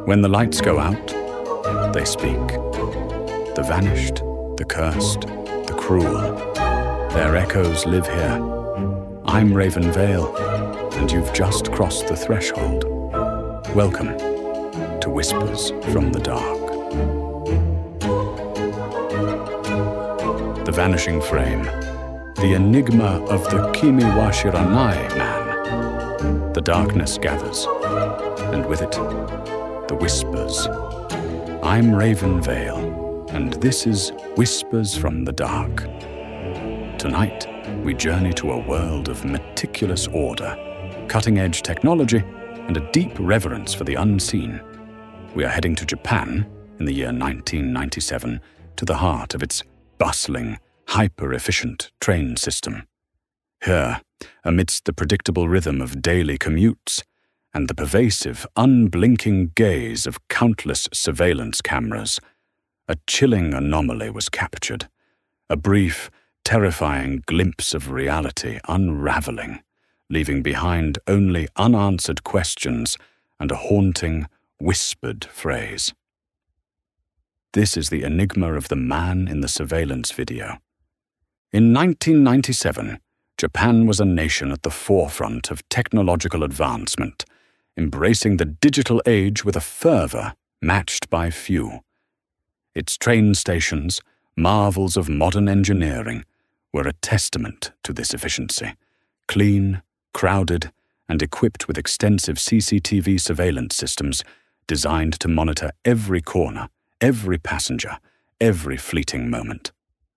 When the lights go out, they speak. The vanished, the cursed, the cruel. Their echoes live here. I'm Raven Vale, and you've just crossed the threshold. Welcome to Whispers from the Dark. The vanishing frame. The enigma of the Kimi-wa-Shiranai man. The darkness gathers, and with it, the whispers. I'm Raven Vale, and this is Whispers from the Dark. Tonight, we journey to a world of meticulous order, cutting-edge technology, and a deep reverence for the unseen. We are heading to Japan in the year 1997, to the heart of its bustling, hyper-efficient train system. Here, amidst the predictable rhythm of daily commutes and the pervasive, unblinking gaze of countless surveillance cameras, a chilling anomaly was captured, a brief, terrifying glimpse of reality unraveling, leaving behind only unanswered questions and a haunting, whispered phrase. This is the enigma of the man in the surveillance video. In 1997, Japan was a nation at the forefront of technological advancement, embracing the digital age with a fervor matched by few. Its train stations, marvels of modern engineering, were a testament to this efficiency, clean, crowded, and equipped with extensive CCTV surveillance systems designed to monitor every corner, every passenger, every fleeting moment.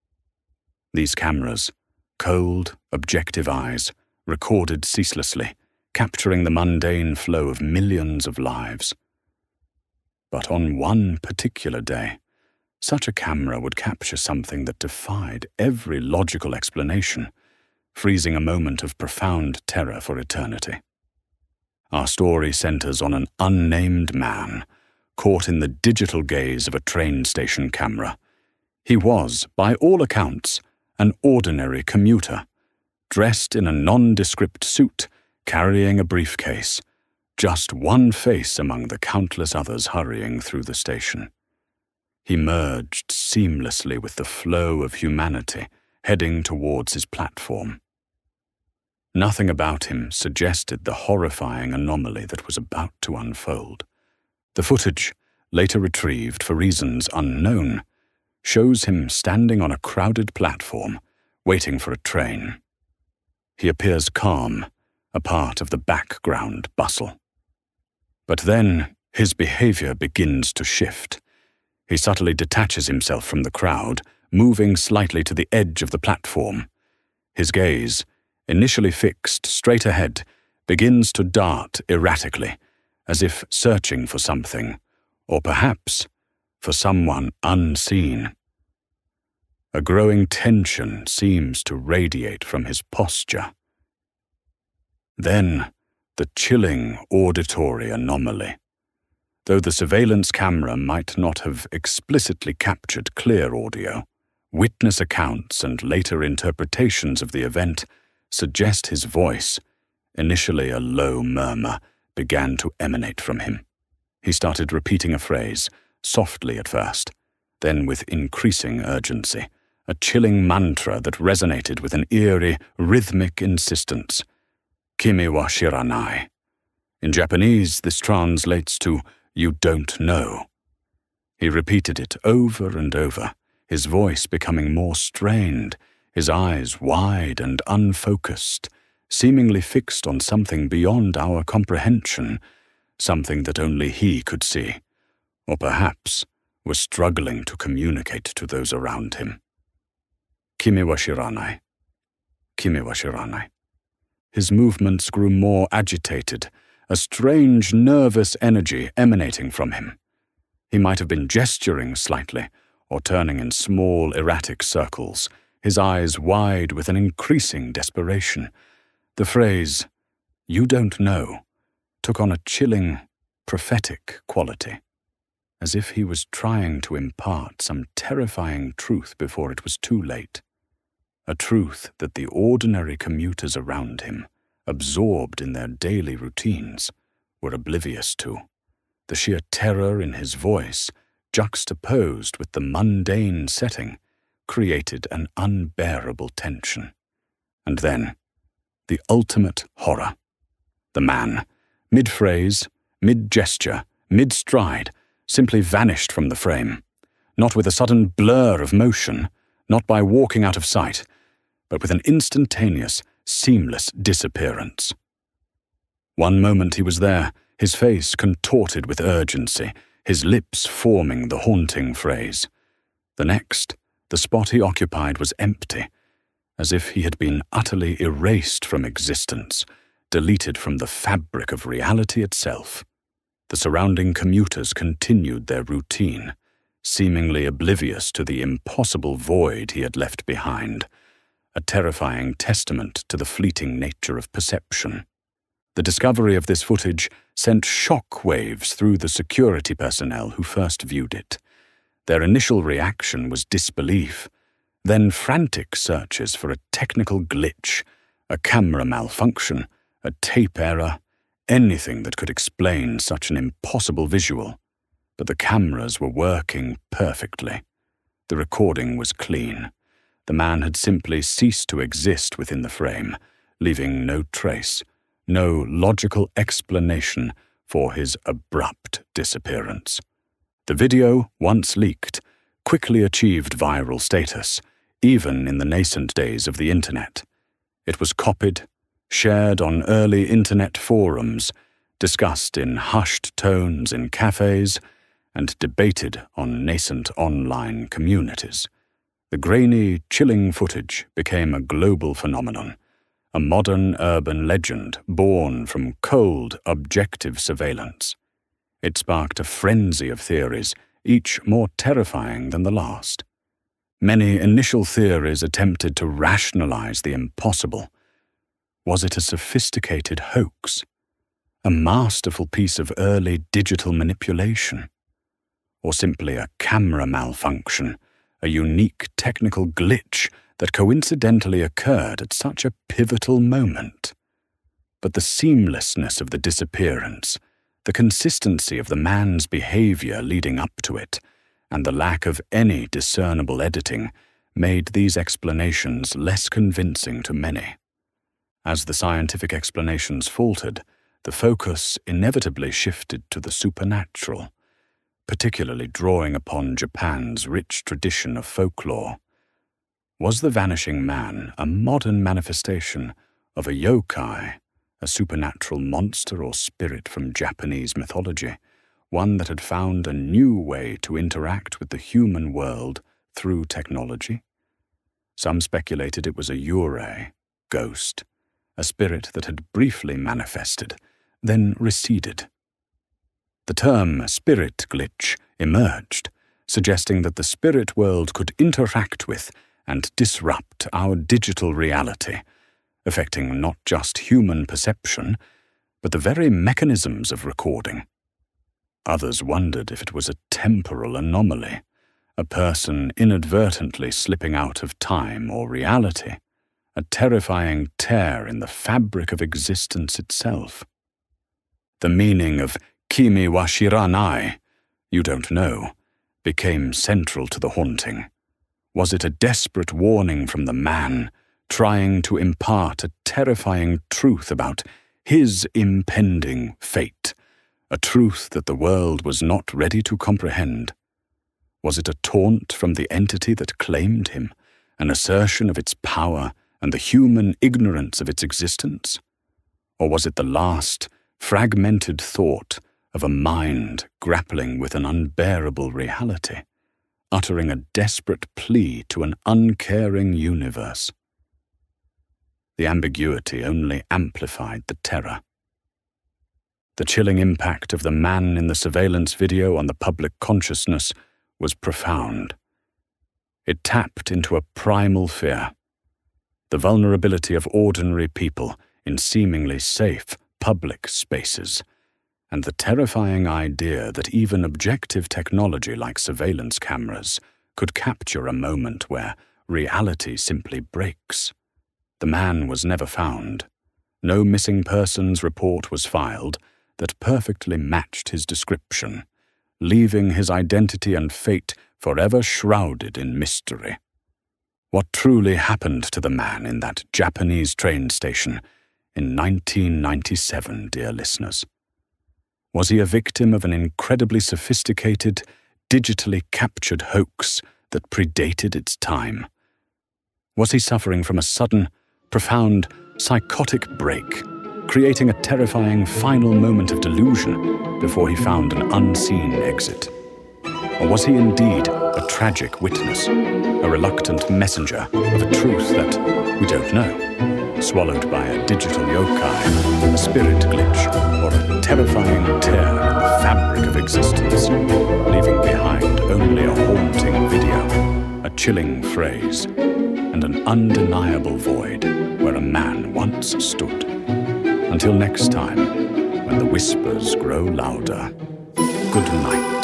These cameras, cold, objective eyes, recorded ceaselessly, capturing the mundane flow of millions of lives. But on one particular day, such a camera would capture something that defied every logical explanation, freezing a moment of profound terror for eternity. Our story centers on an unnamed man, caught in the digital gaze of a train station camera. He was, by all accounts, an ordinary commuter, dressed in a nondescript suit, carrying a briefcase, just one face among the countless others hurrying through the station. He merged seamlessly with the flow of humanity, heading towards his platform. Nothing about him suggested the horrifying anomaly that was about to unfold. The footage, later retrieved for reasons unknown, shows him standing on a crowded platform, waiting for a train. He appears calm, a part of the background bustle. But then his behavior begins to shift. He subtly detaches himself from the crowd, moving slightly to the edge of the platform. His gaze, initially fixed straight ahead, begins to dart erratically, as if searching for something, or perhaps for someone unseen. A growing tension seems to radiate from his posture. Then, the chilling auditory anomaly. Though the surveillance camera might not have explicitly captured clear audio, witness accounts and later interpretations of the event suggest his voice, initially a low murmur, began to emanate from him. He started repeating a phrase, softly at first, then with increasing urgency, a chilling mantra that resonated with an eerie, rhythmic insistence. Kimi-wa-Shiranai. In Japanese, this translates to, "You don't know." He repeated it over and over, his voice becoming more strained, his eyes wide and unfocused, seemingly fixed on something beyond our comprehension, something that only he could see, or perhaps was struggling to communicate to those around him. Kimi-wa-Shiranai. Kimi-wa-Shiranai. His movements grew more agitated, a strange, nervous energy emanating from him. He might have been gesturing slightly, or turning in small, erratic circles, his eyes wide with an increasing desperation. The phrase, "You don't know," took on a chilling, prophetic quality, as if he was trying to impart some terrifying truth before it was too late. A truth that the ordinary commuters around him, absorbed in their daily routines, were oblivious to. The sheer terror in his voice, juxtaposed with the mundane setting, created an unbearable tension. And then, the ultimate horror. The man, mid-phrase, mid-gesture, mid-stride, simply vanished from the frame, not with a sudden blur of motion, not by walking out of sight, but with an instantaneous, seamless disappearance. One moment he was there, his face contorted with urgency, his lips forming the haunting phrase. The next, the spot he occupied was empty, as if he had been utterly erased from existence, deleted from the fabric of reality itself. The surrounding commuters continued their routine, seemingly oblivious to the impossible void he had left behind, a terrifying testament to the fleeting nature of perception. The discovery of this footage sent shock waves through the security personnel who first viewed it. Their initial reaction was disbelief, then frantic searches for a technical glitch, a camera malfunction, a tape error, anything that could explain such an impossible visual. But the cameras were working perfectly. The recording was clean. The man had simply ceased to exist within the frame, leaving no trace, no logical explanation for his abrupt disappearance. The video, once leaked, quickly achieved viral status, even in the nascent days of the Internet. It was copied, shared on early Internet forums, discussed in hushed tones in cafes, and debated on nascent online communities. The grainy, chilling footage became a global phenomenon, a modern urban legend born from cold, objective surveillance. It sparked a frenzy of theories, each more terrifying than the last. Many initial theories attempted to rationalize the impossible. Was it a sophisticated hoax? A masterful piece of early digital manipulation? Or simply a camera malfunction, a unique technical glitch that coincidentally occurred at such a pivotal moment? But the seamlessness of the disappearance, the consistency of the man's behavior leading up to it, and the lack of any discernible editing made these explanations less convincing to many. As the scientific explanations faltered, the focus inevitably shifted to the supernatural, particularly drawing upon Japan's rich tradition of folklore. Was the vanishing man a modern manifestation of a yokai, a supernatural monster or spirit from Japanese mythology, one that had found a new way to interact with the human world through technology? Some speculated it was a yurei, ghost, a spirit that had briefly manifested, then receded. The term spirit glitch emerged, suggesting that the spirit world could interact with and disrupt our digital reality, affecting not just human perception, but the very mechanisms of recording. Others wondered if it was a temporal anomaly, a person inadvertently slipping out of time or reality, a terrifying tear in the fabric of existence itself. The meaning of Kimi wa shiranai, you don't know, became central to the haunting. Was it a desperate warning from the man, trying to impart a terrifying truth about his impending fate, a truth that the world was not ready to comprehend? Was it a taunt from the entity that claimed him, an assertion of its power and the human ignorance of its existence? Or was it the last, fragmented thought of a mind grappling with an unbearable reality, uttering a desperate plea to an uncaring universe? The ambiguity only amplified the terror. The chilling impact of the man in the surveillance video on the public consciousness was profound. It tapped into a primal fear, the vulnerability of ordinary people in seemingly safe public spaces, and the terrifying idea that even objective technology like surveillance cameras could capture a moment where reality simply breaks. The man was never found. No missing persons report was filed, that perfectly matched his description, leaving his identity and fate forever shrouded in mystery. What truly happened to the man in that Japanese train station in 1997, dear listeners? Was he a victim of an incredibly sophisticated, digitally captured hoax that predated its time? Was he suffering from a sudden, profound, psychotic break, creating a terrifying final moment of delusion before he found an unseen exit? Or was he indeed a tragic witness, a reluctant messenger of a truth that we don't know, swallowed by a digital yokai, a spirit glitch, or a terrifying tear in the fabric of existence, leaving behind only a haunting video, a chilling phrase, and an undeniable void where a man once stood? Until next time, when the whispers grow louder, good night.